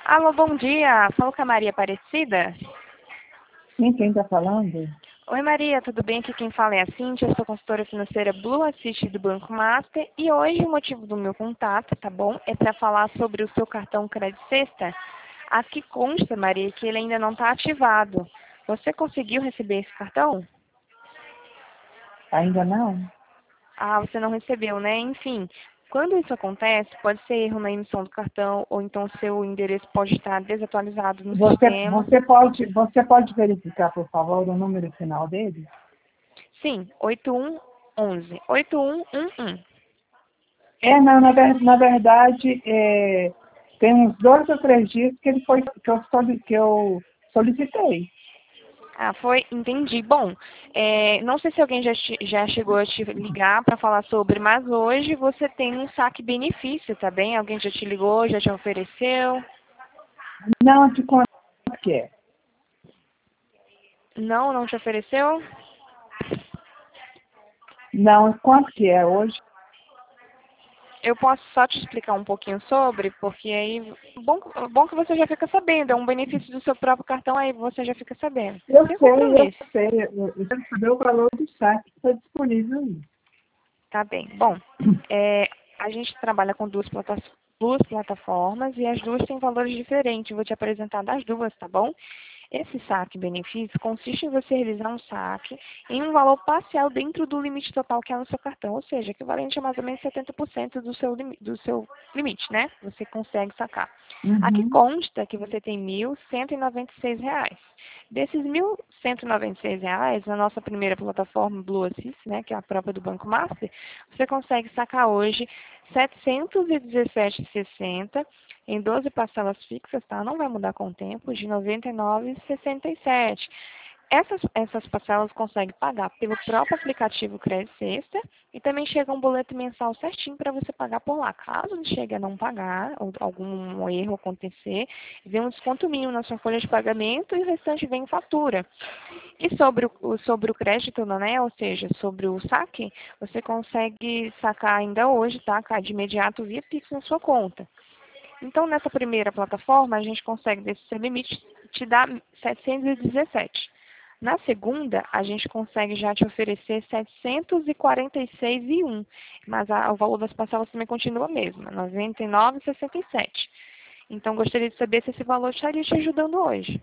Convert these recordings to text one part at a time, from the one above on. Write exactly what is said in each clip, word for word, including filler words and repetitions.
Alô, bom dia. Falo com a Maria Aparecida. Sim, quem está falando? Oi, Maria, tudo bem? Aqui quem fala é a Cíntia, eu sou consultora financeira Blue Assist do Banco Master e hoje o motivo do meu contato, tá bom? É para falar sobre o seu cartão Crédito Sexta. Aqui consta, Maria, que ele ainda não está ativado. Você conseguiu receber esse cartão? Ainda não? Ah, você não recebeu, né? Enfim, quando isso acontece, pode ser erro na emissão do cartão ou então seu endereço pode estar desatualizado no Você, sistema. você, pode, você pode verificar, por favor, o número final dele? Sim, oito um um um. oito um um um. É, não, na, ver- na verdade, é, tem uns dois ou três dias que, ele foi, que, eu, soli- que eu solicitei. Ah, foi, entendi. Bom, é, não sei se alguém já, te- já chegou a te ligar para falar sobre, mas hoje você tem um saque benefício, tá bem? Alguém já te ligou, já te ofereceu? Não, de quanto que é? Não, não te ofereceu? Não, quanto que é hoje? Eu posso só te explicar um pouquinho sobre, porque aí, bom, bom que você já fica sabendo, é um benefício do seu próprio cartão, aí você já fica sabendo. Eu Sem sei, eu compromisso. sei. Eu, eu quero saber o valor do saque que está disponível aí. Tá bem. Bom, é, a gente trabalha com duas, plata- duas plataformas e as duas têm valores diferentes. Vou te apresentar das duas, tá bom? Esse saque benefício consiste em você realizar um saque em um valor parcial dentro do limite total que é no seu cartão, ou seja, equivalente a mais ou menos setenta por cento do seu, limi- do seu limite, né? Você consegue sacar. Aqui Uhum. consta que você tem mil cento e noventa e seis reais. Desses mil cento e noventa e seis reais, na nossa primeira plataforma Blue Assist, né, que é a própria do Banco Master, você consegue sacar hoje setecentos e dezessete reais e sessenta centavos em doze parcelas fixas, tá? Não vai mudar com o tempo, de noventa e nove reais e sessenta e sete centavos. Essas, essas parcelas consegue pagar pelo próprio aplicativo Crédito Sexta e também chega um boleto mensal certinho para você pagar por lá. Caso chegue a não pagar, ou algum erro acontecer, vem um desconto mínimo na sua folha de pagamento e o restante vem em fatura. E sobre o, sobre o crédito, né, ou seja, sobre o saque, você consegue sacar ainda hoje, tá? Cá de imediato via Pix na sua conta. Então, nessa primeira plataforma, a gente consegue, desse seu limite, te dar setecentos e dezessete. Na segunda, a gente consegue já te oferecer setecentos e quarenta e seis reais e um, mas a- o valor das parcelas também continua a mesma, noventa e nove reais e sessenta e sete. Então, gostaria de saber se esse valor estaria te ajudando hoje.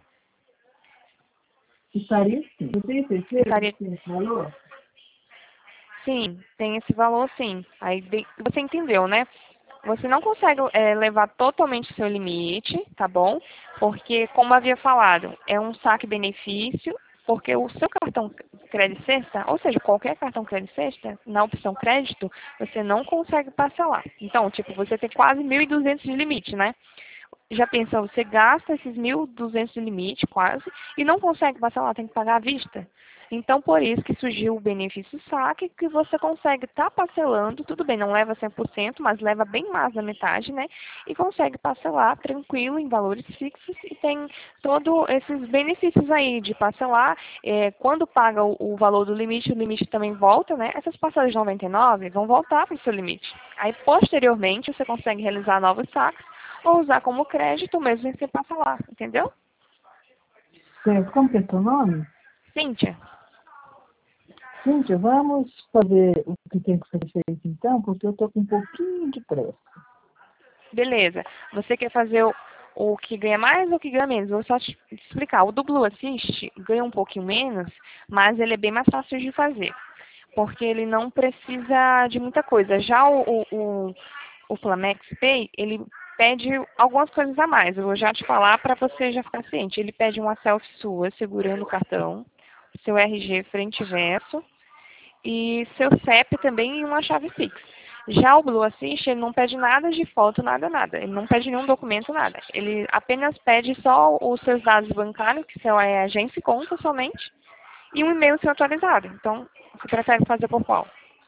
Estaria sim. Você tem certeza Estaria. que tem esse valor? Sim, tem esse valor sim. Aí de- você entendeu, né? Você não consegue é, levar totalmente o seu limite, tá bom? Porque, como havia falado, é um saque benefício, porque o seu cartão crédito sexta, ou seja, qualquer cartão crédito sexta, na opção crédito, você não consegue parcelar. Então, tipo, você tem quase mil e duzentos de limite, né? Já pensou, você gasta esses mil e duzentos de limite, quase, e não consegue parcelar, tem que pagar à vista. Então, por isso que surgiu o benefício saque, que você consegue estar parcelando, tudo bem, não leva cem por cento, mas leva bem mais da metade, né? E consegue parcelar tranquilo em valores fixos e tem todos esses benefícios aí de parcelar. É, quando paga o, o valor do limite, o limite também volta, né? Essas parcelas de noventa e nove vão voltar para o seu limite. Aí, posteriormente, você consegue realizar novos saques ou usar como crédito mesmo sem você parcelar, entendeu? Certo. Como que é seu nome? Cíntia. Cíntia, vamos fazer o que tem que ser feito então, porque eu estou com um pouquinho de pressa. Beleza. Você quer fazer o, o que ganha mais ou o que ganha menos? Vou só te explicar. O do Blue Assist ganha um pouquinho menos, mas ele é bem mais fácil de fazer. Porque ele não precisa de muita coisa. Já o, o, o, o Flamex Pay, ele pede algumas coisas a mais. Eu vou já te falar para você já ficar ciente. Ele pede uma selfie sua segurando o cartão, seu R G frente e verso, e seu C E P também e uma chave Pix. Já o Blue Assist, ele não pede nada de foto, nada, nada. Ele não pede nenhum documento, nada. Ele apenas pede só os seus dados bancários, que são a agência e conta somente, e um e-mail seu atualizado. Então, você prefere fazer por qual?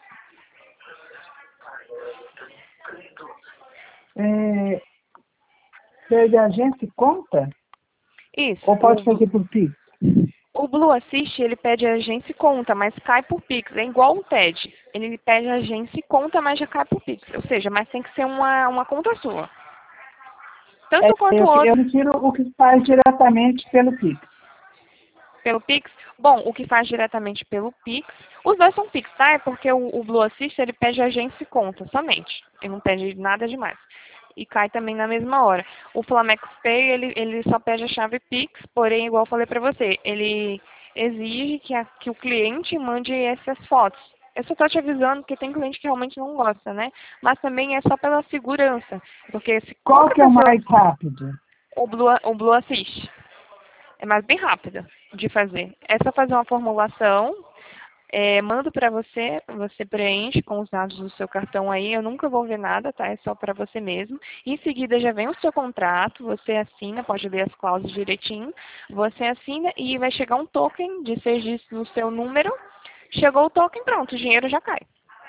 É, pede agência e conta? Isso. Ou pode O, fazer por Pix? o Blue Assist, ele pede agência e conta, mas cai por Pix. É igual o T E D. Ele pede agência e conta, mas já cai por Pix. Ou seja, mas tem que ser uma, uma conta sua. Tanto É, quanto o eu, outro. eu prefiro o que faz diretamente pelo Pix. Pelo Pix? Bom, o que faz diretamente pelo Pix, os dois são Pix, tá? É porque o, o Blue Assist, ele pede agência e conta somente. Ele não pede nada demais. E cai também na mesma hora. O Flamex Pay, ele, ele só pede a chave Pix, porém, igual eu falei pra você, ele exige que, a, que o cliente mande essas fotos. Eu só estou te avisando que tem cliente que realmente não gosta, né? Mas também é só pela segurança. Porque se Qual qualquer que é o pessoa, mais rápido? o Blue, o Blue Assist. É mais bem rápida de fazer. É só fazer uma formulação, é, mando para você, você preenche com os dados do seu cartão aí, eu nunca vou ver nada, tá? É só para você mesmo. Em seguida já vem o seu contrato, você assina, pode ler as cláusulas direitinho, você assina e vai chegar um token de seis dígitos no seu número. Chegou o token, pronto, o dinheiro já cai.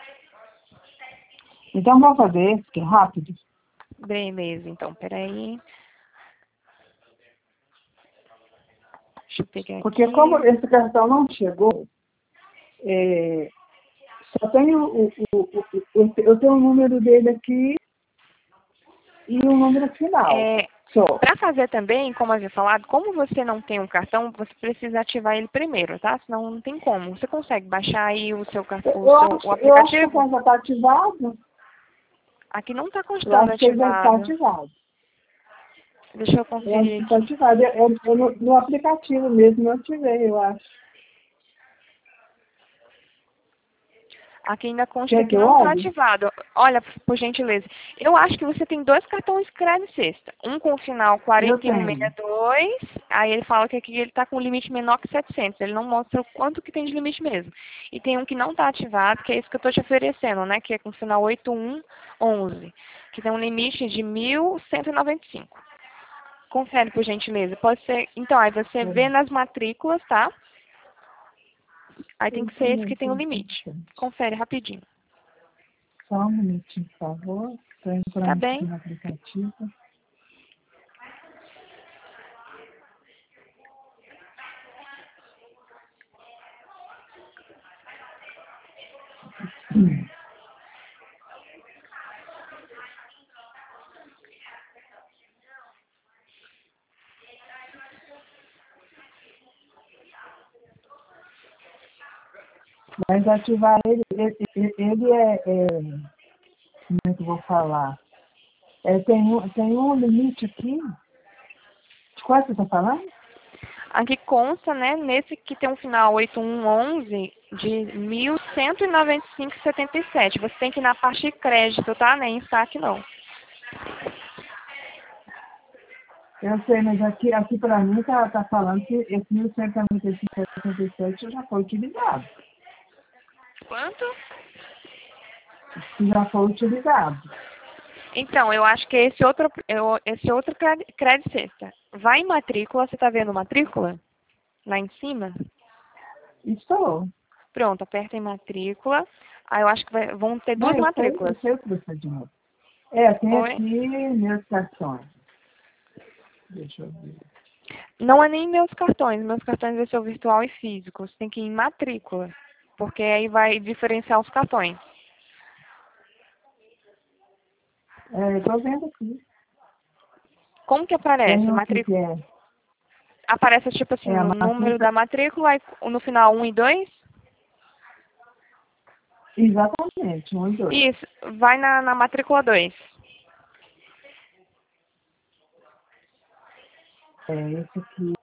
Então vamos fazer esse, que é rápido. Beleza, então, peraí. Deixa eu pegar Porque aqui. como esse cartão não chegou, é, só tenho o, o, o, o, eu tenho o número dele aqui e o número final. É, Só. para fazer também, como eu havia falado, como você não tem um cartão, você precisa ativar ele primeiro, tá? Senão não tem como. Você consegue baixar aí o seu, car- o Eu seu acho, o eu acho que o aplicativo? cartão está ativado. Aqui não está Eu constando acho que ele já está ativado. ativado. Deixa eu Eu acho que conferir está aqui. ativado. Eu, eu, eu no, no aplicativo mesmo eu ativei, eu acho. Aqui ainda consta Quer que que eu não está olhe? ativado. Olha, por gentileza. Eu acho que você tem dois cartões crédito sexta. Um com o final Eu quarenta e um sessenta tenho. e dois. Aí ele fala que aqui ele está com limite menor que setecentos. Ele não mostra o quanto que tem de limite mesmo. E tem um que não está ativado, que é isso que eu estou te oferecendo, né? Que é com o final oitenta e um onze. Que tem um limite de mil cento e noventa e cinco. Confere, por gentileza. Pode ser... Então, aí você vê nas matrículas, tá? Aí tem que ser esse que tem o limite. Confere rapidinho. Só um minutinho, por favor. Estou Tá entrando aqui bem? no aplicativo. Mas ativar ele, ele, ele ele é, é. Como é que eu vou falar? É, tem, um, tem um limite aqui. De quanto você está falando? Aqui consta, né, nesse que tem um final oitenta e um onze de mil cento e noventa e cinco vírgula setenta e sete. Você tem que ir na parte de crédito, tá? Nem em saque, não. Eu sei, mas aqui, aqui para mim está tá falando que esse mil cento e noventa e cinco vírgula setenta e sete já foi utilizado. Quanto? Que já foi utilizado. Então, eu acho que é esse outro, eu- esse outro cred- crédito sexta. Vai em matrícula, você tá vendo matrícula? Lá em cima? Estou. Pronto, aperta em matrícula. Aí eu acho que vai- vão ter Não, duas eu sei, eu matrículas. sei o procedimento. É, tem Oi? aqui meus cartões. Deixa eu ver. Não é nem meus cartões. Meus cartões vai ser o virtual e físico. Você tem que ir em matrícula. Porque aí vai diferenciar os cartões. É, estou vendo aqui. Como que aparece? Tem um aqui que Matrícula. é, Aparece tipo assim, é a no número matrícula. da matrícula e no final um e dois? Exatamente, um e dois. Isso, vai na, na matrícula dois. É, esse aqui,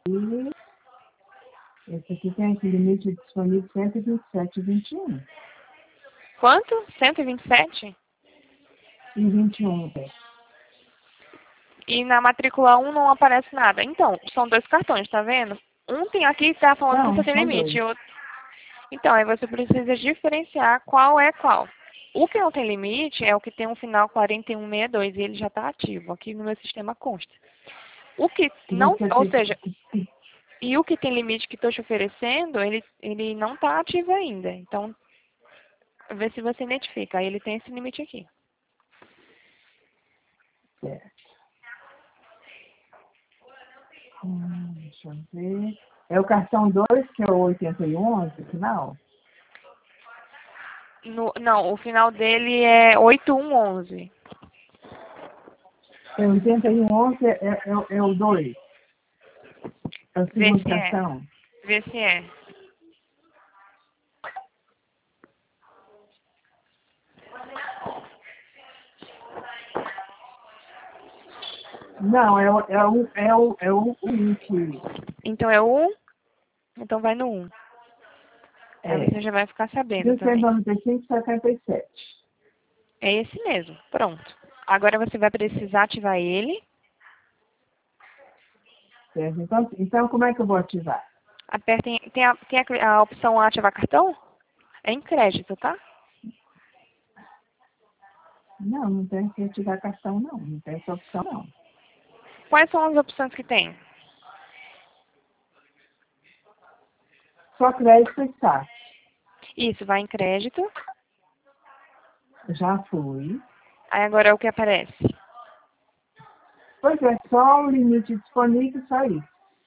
esse aqui tem aqui limite disponível cento e vinte e sete vírgula vinte e um. Quanto? cento e vinte e sete? E vinte e um, é. E na matrícula um não aparece nada. Então, são dois cartões, tá vendo? Um tem aqui que tá falando que Não, você tem são limite. dois. E outro... Então, aí você precisa diferenciar qual é qual. O que não tem limite é o que tem um final quarenta e um sessenta e dois e ele já está ativo. Aqui no meu sistema consta. O que Que não, você ou tem seja, que, que, e o que tem limite que estou te oferecendo, ele, ele não está ativo ainda. Então, vê se você identifica. Aí ele tem esse limite aqui. é. Hum, deixa eu ver. É o cartão dois que é o oitenta e um, final? No, não, o final dele é oitenta e um onze. É oitenta e um onze é, é, é, é o dois. É o Vê segundo se é. cartão. Vê se é. Não, é, o- é, o, é, o, é o um que Então é o um? Então vai no um. Aí é você já vai ficar sabendo mil cento e também. noventa e cinco, setenta e sete. É esse mesmo. Pronto. Agora você vai precisar ativar ele. Certo? Então, então, como é que eu vou ativar? Apertem. Tem a, tem a, a opção ativar cartão? É em crédito, tá? Não, não tem que ativar cartão, não. Não tem essa opção, não. Quais são as opções que tem? Só crédito e saque. Isso, vai em crédito. Já fui. Aí agora é o que aparece. Pois é, só o limite disponível, só isso.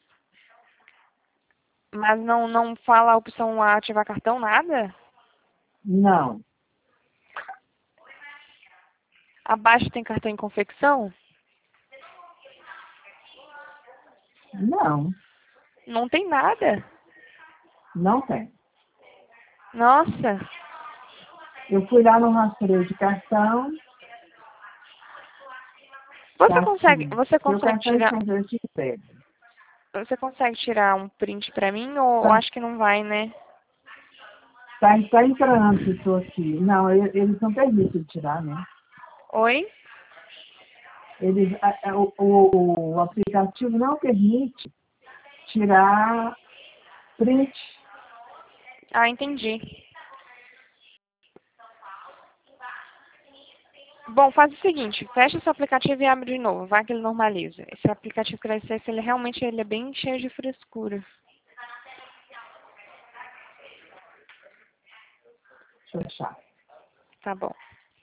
Mas não, não fala a opção ativar cartão, nada? Não, Abaixo tem cartão em confecção? não, Não tem nada. não tem. Nossa. Eu fui lá no rastreio de cartão, Você tá consegue, aqui. você Seu consegue cartão tirar, estrangeiro te pega. você consegue tirar um print pra mim ou Tá, acho que não vai, né? tá, tá em trânsito aqui. Não, eles, eles não permitem tirar, né? Oi? Eles, a- a- o, o, o aplicativo não permite tirar print. Ah, entendi. Bom, faz o seguinte, fecha esse aplicativo e abre de novo, vai que ele normaliza. Esse aplicativo Crescesse, ele realmente ele é bem cheio de frescura. Deixa eu achar. Tá bom.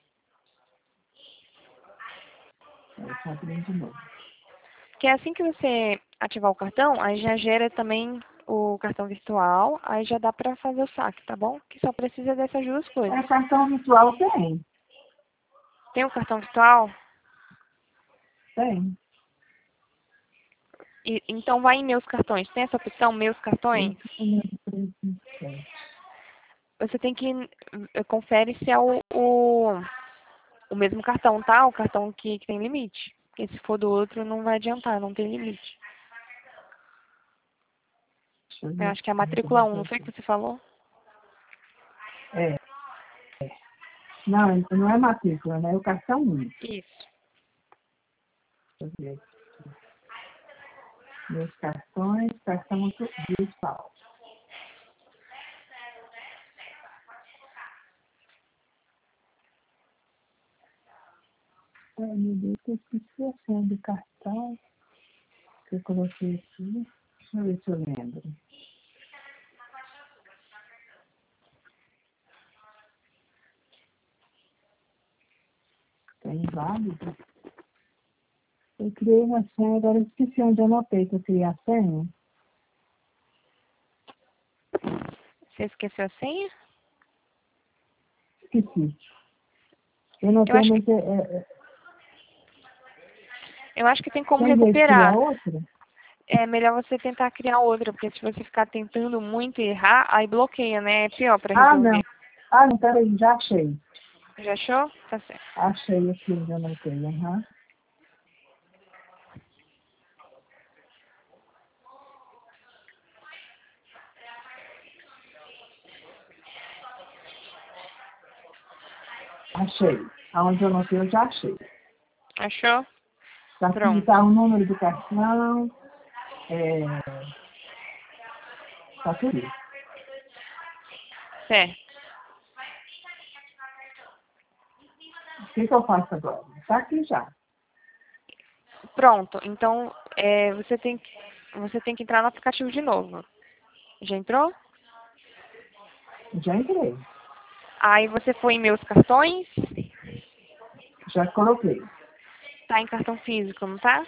Deixa eu abrir de novo. Que é assim que você ativar o cartão, aí já gera também o cartão virtual, aí já dá pra fazer o saque, tá bom? Que só precisa dessas duas coisas. É, cartão virtual tem. Tem o cartão virtual? Tem. E, então vai em meus cartões. Tem essa opção, meus cartões? Você tem que eh, confere se é o, o, o mesmo cartão, tá? O cartão que, que tem limite. Porque se for do outro não vai adiantar, não tem limite. Deixa eu Eu ver acho que é a como é que eu matrícula vou um, não foi fazer. que você falou? É. Não, não é matrícula, né? É o cartão um. Isso. Deixa eu ver. Meus cartões, cartão virtual. Ai, meu Deus, eu esqueci a senha do cartão que eu coloquei aqui. Deixa eu ver se eu lembro. Tem válido? Eu criei uma senha, agora eu esqueci onde eu anotei que eu criei a senha. Você esqueceu a senha? Esqueci. Eu Eu anotei, acho que, mas é, é, é, eu acho que tem como tem jeito de criar recuperar. outra? É melhor você tentar criar outra, porque se você ficar tentando muito e errar, aí bloqueia, né? É pior pra Ah, não. resolver. Ah, não, peraí, já achei. Já achou? Tá certo. Achei aqui, já anotei. Aham. Achei. Aonde eu anotei, eu já achei. Achou? Tá aqui, Pronto. tá o número do cartão, é, tá tudo isso. Certo. O que, que eu faço agora? Tá aqui já. Pronto. Então, é, você tem que, você tem que entrar no aplicativo de novo. Já entrou? Já entrei. Aí você foi em meus cartões. Já coloquei. Tá em cartão físico, não tá?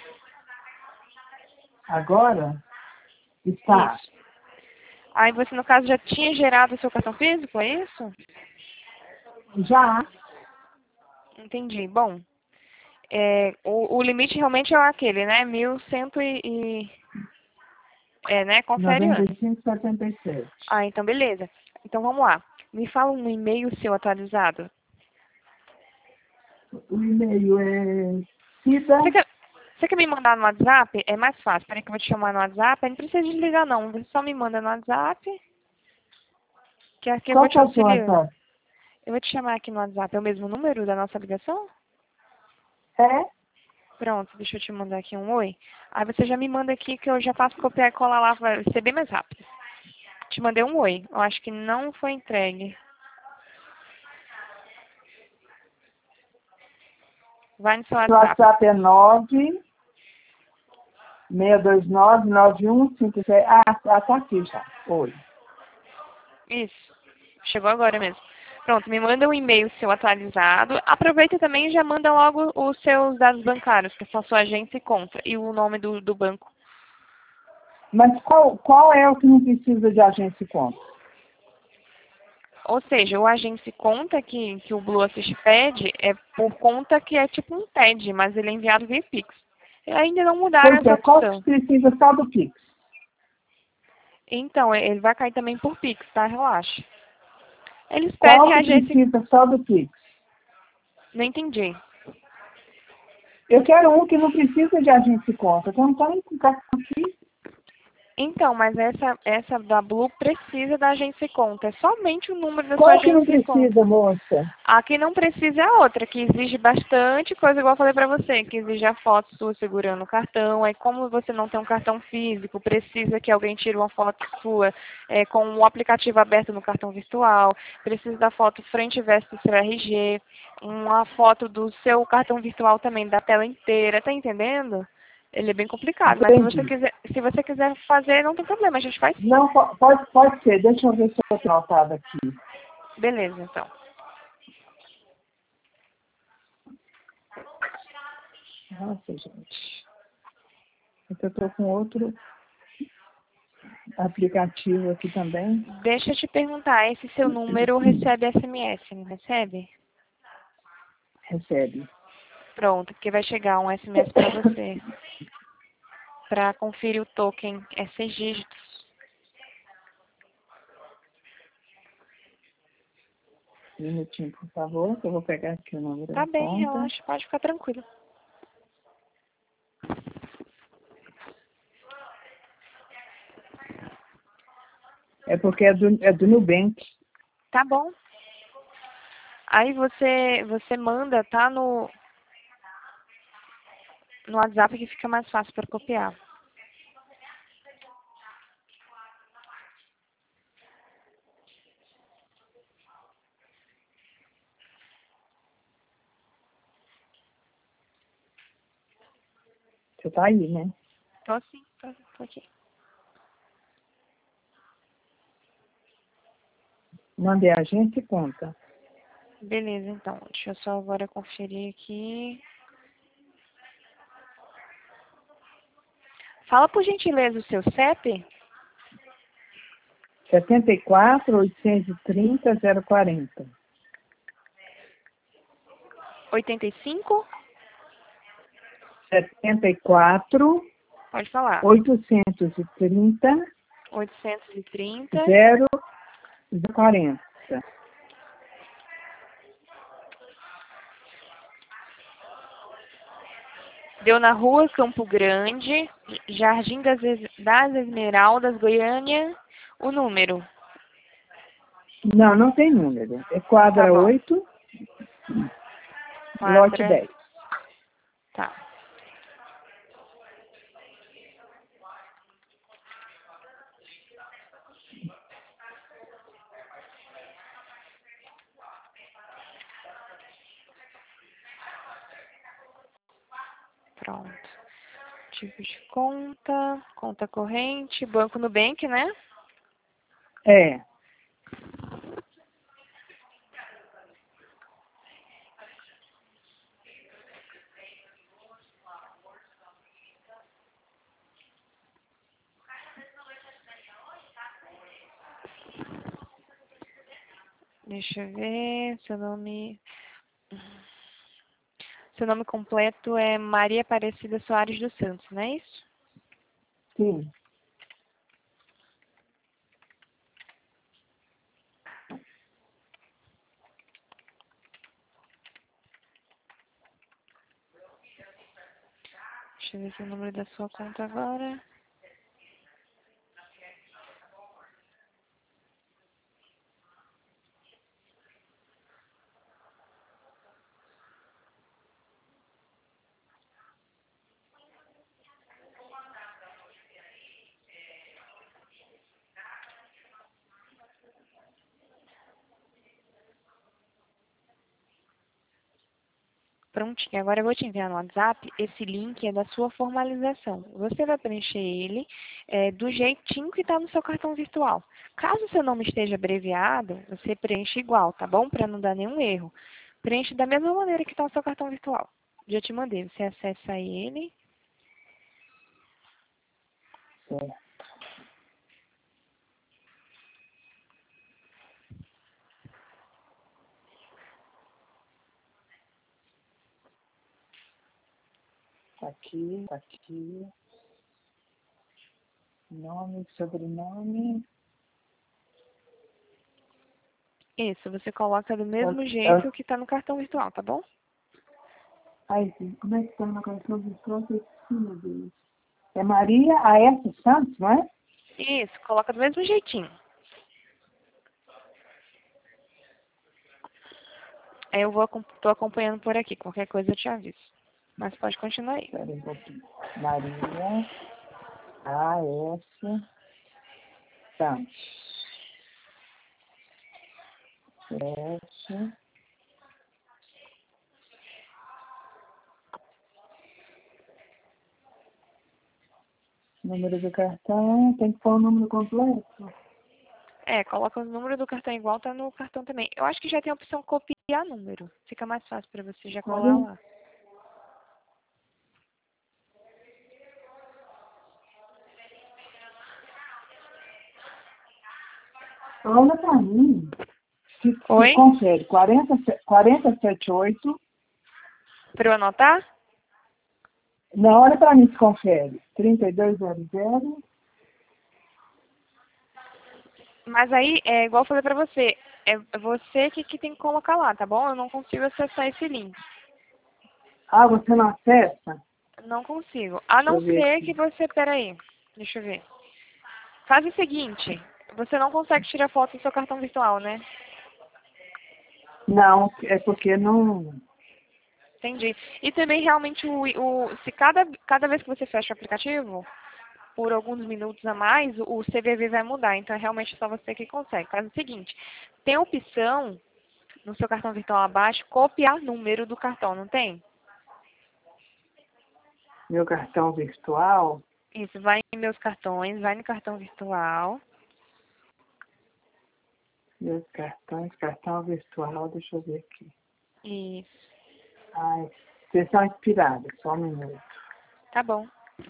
Agora está. Isso. Aí você, no caso, já tinha gerado o seu cartão físico, é isso? Já. Entendi. Bom, É, o, o limite realmente é aquele, né? Mil cento e... É, né? Confere noventa antes. e cinco, setenta e sete. Ah, então beleza. Então vamos lá. Me fala um e-mail seu atualizado. O e-mail é Cida. Você quer, você quer me mandar no WhatsApp? É mais fácil. Peraí que eu vou te chamar no WhatsApp. Aí não precisa desligar não. Você só me manda no WhatsApp. Que aqui eu vou Qual que te é o seu auxiliar. WhatsApp? Eu vou te chamar aqui no WhatsApp. É o mesmo número da nossa ligação? É? Pronto, deixa eu te mandar aqui um oi. Aí você já me manda aqui que eu já faço copiar e colar lá. Vai ser bem mais rápido. Te mandei um oi. Eu acho que não foi entregue. Vai no seu Seu WhatsApp. WhatsApp é nove seis dois nove, nove um cinco seis. Ah, ah, tá aqui já. Oi. Isso. Chegou agora mesmo. Pronto, me manda um e-mail seu atualizado. Aproveita também e já manda logo os seus dados bancários, que é só sua agência e conta, e o nome do, do banco. Mas qual, qual é o que não precisa de agência e conta? Ou seja, o agência e conta que, que o Blue Assist pede é por conta que é tipo um T E D, mas ele é enviado via Pix. E ainda não mudaram Pois essa é, qual opção. que precisa só do Pix? Então, ele vai cair também por Pix, tá? Relaxa. Eles pedem Qual a que agência... precisa só do Pix? Não entendi. Eu quero um que não precisa de agência e conta. Então não tem com cartão aqui. Então, mas essa, essa da Blue precisa da agência e conta. É somente o número da sua Qual que não agência e conta. precisa, moça? A que não precisa é a outra, que exige bastante coisa, igual eu falei pra você, que exige a foto sua segurando o cartão. Aí, como você não tem um cartão físico, precisa que alguém tire uma foto sua é, com o aplicativo aberto no cartão virtual. Precisa da foto frente e verso do seu R G. Uma foto do seu cartão virtual também, da tela inteira. Tá entendendo? Ele é bem complicado, mas se você Entendi. quiser, se você quiser fazer, não tem problema, a gente faz sim. Não, po- pode, pode ser. Deixa eu ver se eu estou anotado aqui. Beleza, então. Nossa, gente. É que eu estou com outro aplicativo aqui também. Deixa eu te perguntar, esse seu número recebe S M S, não recebe? Recebe. Pronto, porque vai chegar um S M S para você. Para conferir o token, é seis dígitos. Um minutinho, por favor, que eu vou pegar aqui o número Tá da bem, conta. relaxa, pode ficar tranquilo. É porque é do, é do Nubank. Tá bom. Aí você, você manda, tá no, no WhatsApp que fica mais fácil para copiar. Você tá aí, né? Tô sim, tô, tô aqui. Mandei a agência e conta. Beleza, então. Deixa eu só agora conferir aqui. Fala por gentileza o seu C E P. setenta e quatro, oitocentos e trinta, zero quarenta. oitenta e cinco? setenta e quatro, Pode falar. oitocentos e trinta, oitocentos e trinta. zero quarenta. Deu na rua Campo Grande, Jardim das, Es- das Esmeraldas, Goiânia, o número. Não, não tem número. É Tá quadra bom. oito, lote Quadra. dez. Tá. Pronto. Tipo de conta, conta corrente, Banco Nubank, né? É. Deixa eu ver, seu nome... seu nome completo é Maria Aparecida Soares dos Santos, não é isso? Sim. Deixa eu ver aqui o número da sua conta agora. Prontinho, agora eu vou te enviar no WhatsApp, esse link é da sua formalização. Você vai preencher ele é, do jeitinho que está no seu cartão virtual. Caso o seu nome esteja abreviado, você preenche igual, tá bom? Para não dar nenhum erro. Preenche da mesma maneira que está o seu cartão virtual. Já te mandei, você acessa ele. Certo. Tá aqui, tá aqui. Nome, sobrenome. Isso, você coloca do Eu, mesmo eu, jeito que está no cartão virtual, tá bom? ai, como é que tá na canção de pronto? Meu Deus. É Maria A S. Santos, não é? Isso, coloca do mesmo jeitinho. Aí eu vou, tô acompanhando por aqui, qualquer coisa eu te aviso. Mas pode continuar aí. Espera um pouquinho. Maria A S. Santos. Sete. Número do cartão, tem que pôr o número completo. É, coloca o número do cartão igual, tá no cartão também. Eu acho que já tem a opção copiar número. Fica mais fácil para você já colar quarenta. lá. Olha pra mim. Se, se Oi? confere. quarenta, quarenta e sete oito. Para eu anotar? Não, olha pra mim se confere. trinta e dois zero zero. Mas aí, é igual eu falei pra você, é você que, que tem que colocar lá, tá bom? Eu não consigo acessar esse link. Ah, você não acessa? Não consigo. A Deixa eu não ver ser que aqui. você, peraí, deixa eu ver. Faz o seguinte, você não consegue tirar foto do seu cartão virtual, né? Não, é porque não... Entendi. E também realmente o, o se cada, cada vez que você fecha o aplicativo, por alguns minutos a mais, o C V V vai mudar. Então é realmente só você que consegue. Faz o seguinte, tem a opção no seu cartão virtual abaixo, copiar número do cartão, não tem? Meu cartão virtual. Isso, vai em meus cartões, vai no cartão virtual. Meus cartões, cartão virtual, deixa eu ver aqui. Isso, Ai, sessão expirada, só um minuto. tá bom.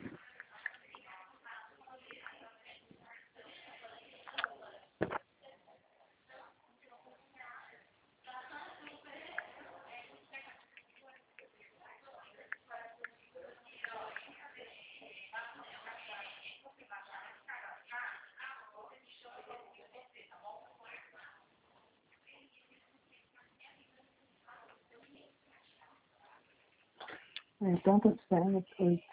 Então, tô esperando aqui.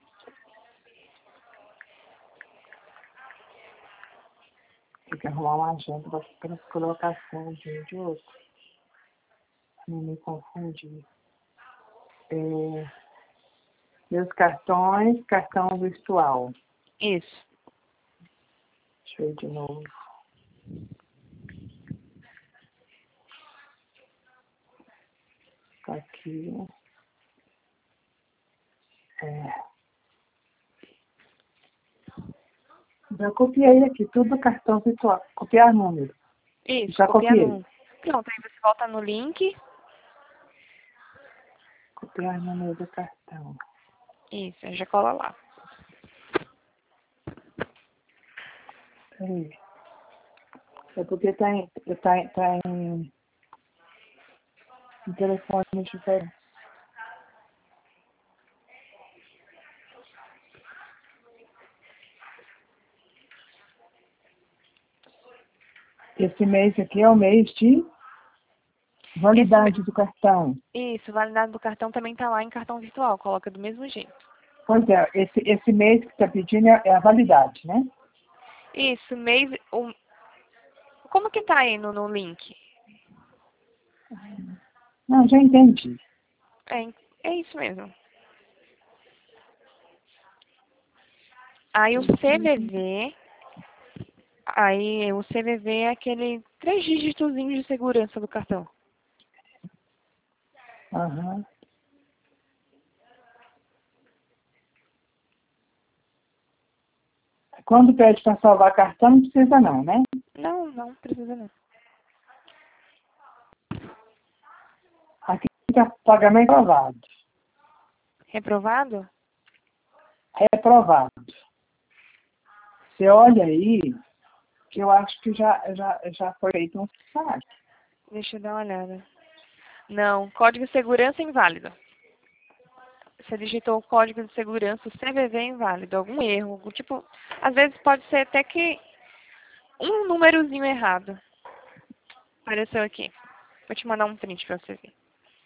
Tem que arrumar uma agenda para colocação de um de outro. Não me confundir. É, meus cartões, cartão virtual. Isso. Deixa eu ir de novo. Tá aqui. É. Já copiei aqui, tudo cartão virtual. Copiar número. Isso, Já copiar copiei. no... Pronto, aí você volta no link. Copiar número do cartão. Isso, aí já cola lá. Peraí. É porque tá em, tá em, tá em, em telefone diferente. Esse mês aqui é o mês de validade Esse, do cartão. isso, validade do cartão também está lá em cartão virtual, coloca do mesmo jeito. Pois é, esse, esse mês que está pedindo é é a validade, né? Isso, mês... O, como que tá aí no, no link? Não, já entendi. É, é isso mesmo. Aí o C V V, aí o C V V é aquele três dígitozinhos de segurança do cartão. Aham. Quando pede para salvar cartão, não precisa não, né? Não, não precisa não. Aqui está pagamento aprovado. Reprovado? Reprovado. Você olha aí, que eu acho que já, já, já foi feito um saque. Deixa eu dar uma olhada. Não, código de segurança inválido. Você digitou o código de segurança, o C V V é inválido, algum erro, algum tipo, às vezes pode ser até que um númerozinho errado. Apareceu aqui. Vou te mandar um print para você ver.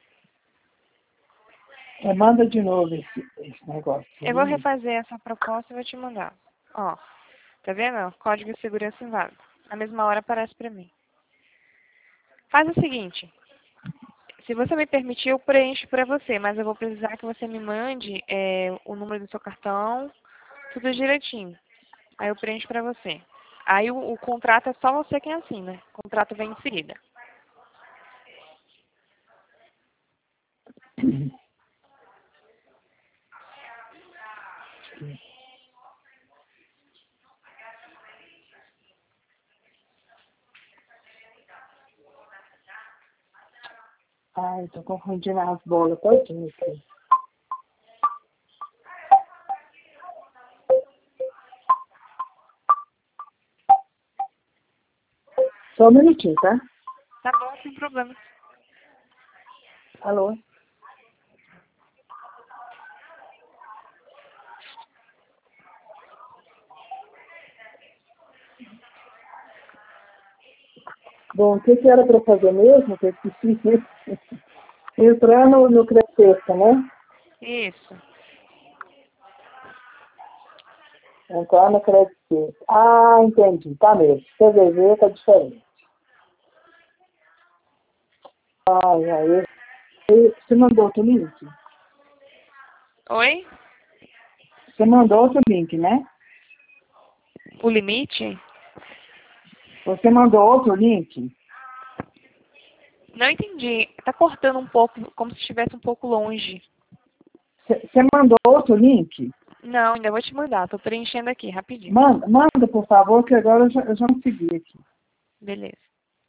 É, manda de novo esse, esse negócio Eu vou aí. refazer essa proposta e vou te mandar. Ó, tá vendo? Código de segurança inválido. Na mesma hora aparece para mim. Faz o seguinte. Se você me permitir, eu preencho para você, mas eu vou precisar que você me mande é, o número do seu cartão, tudo direitinho. Aí eu preencho para você. Aí o, o contrato é só você quem assina. O contrato vem em seguida. Ai, tô confundindo as bolas todinhas aqui. Só um minutinho, tá? Tá bom, sem problema. Alô? Bom, o que, que era para fazer mesmo? Que eu esqueci. Entrar no, no Cresceça, né? Isso. Entrar no Cresceça. Ah, entendi. Tá mesmo. C V V tá diferente. Ai, ai. E você mandou outro link? Oi? Você mandou outro link, né? O limite? Você mandou outro link? Não entendi. Tá cortando um pouco, como se estivesse um pouco longe. Você mandou outro link? Não, ainda vou te mandar. Tô preenchendo aqui, rapidinho. Manda, manda, por favor, que agora eu já, eu já consegui aqui. Beleza.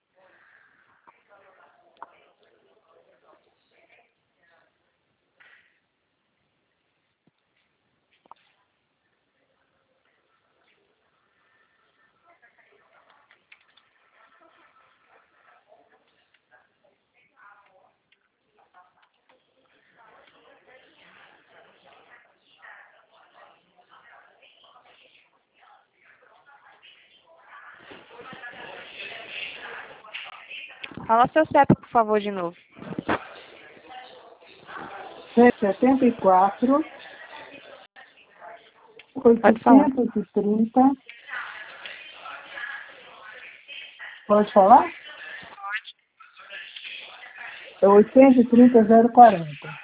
Fala seu C E P, por favor, de novo. setenta e quatro, Pode falar. oitocentos e trinta. Pode falar? É oitocentos e trinta, zero quarenta.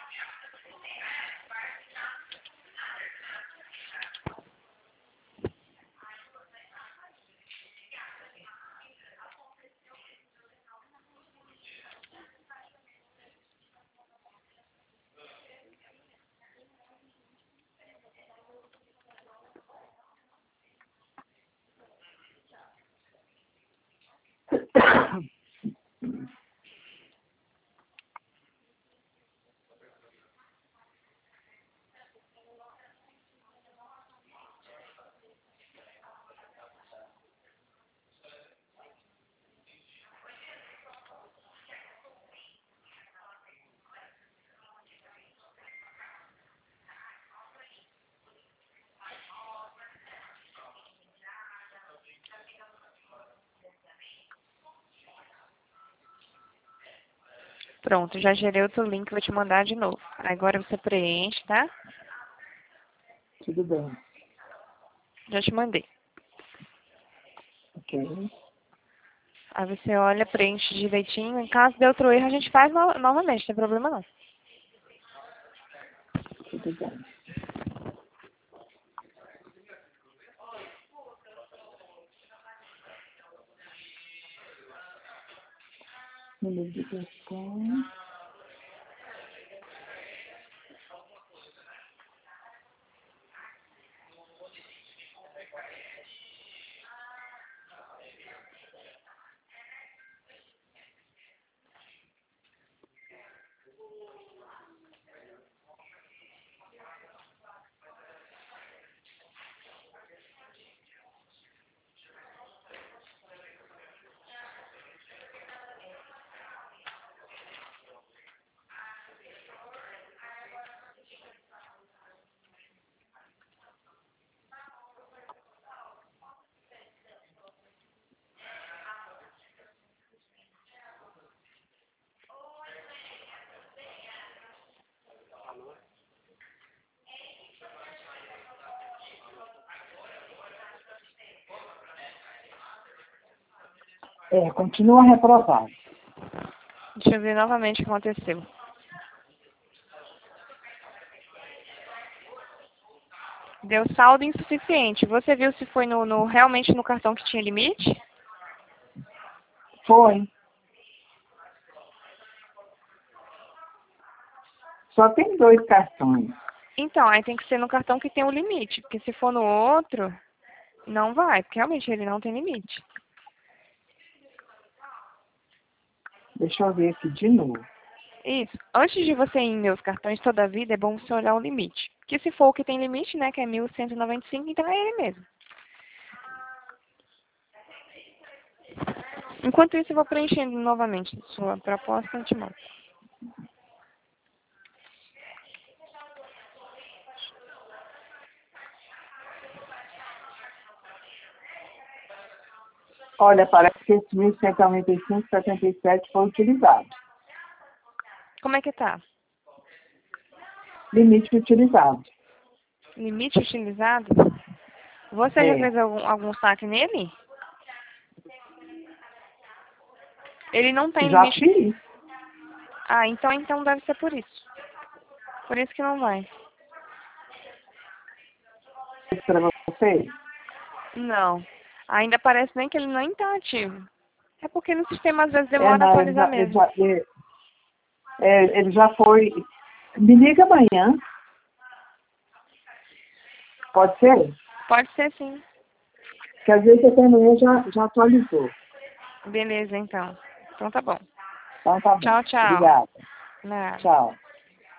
Pronto, já gerei outro link, vou te mandar de novo. Agora você preenche, tá? Tudo bem. Já te mandei. Ok. Aí você olha, preenche direitinho. Em caso de outro erro, a gente faz no novamente, não tem problema não. Tudo bem. Número de questão. É, continua reprovado. Deixa eu ver novamente o que aconteceu. Deu saldo insuficiente. Você viu se foi no, no realmente no cartão que tinha limite? Foi. Só tem dois cartões. Então, aí tem que ser no cartão que tem o limite. Porque se for no outro, não vai. Porque realmente ele não tem limite. Deixa eu ver aqui de novo. Isso. Antes de você ir em meus cartões toda a vida, é bom você olhar o limite. Porque se for o que tem limite, né, que é mil cento e noventa e cinco, então é ele mesmo. Enquanto isso, eu vou preenchendo novamente sua proposta e te mando. Olha, parece que esse mil cento e noventa e cinco vírgula setenta e sete foi utilizado. Como é que tá? Limite utilizado. Limite utilizado? Você já É. fez algum, algum saque nele? Ele não tem Já limite. fiz. Ah, então, então deve ser por isso. Por isso que não vai. Fiz para você. Não. Ainda parece nem que ele nem está ativo. É porque no sistema às vezes É, demora a não, ele atualizar já, ele mesmo. já, ele, é, ele já foi. Me liga amanhã. Pode ser? Pode ser sim. Porque às vezes até amanhã já, já atualizou. Beleza, então. Então tá bom. Então tá bom. Tchau, tchau. Obrigada. Nada. Tchau.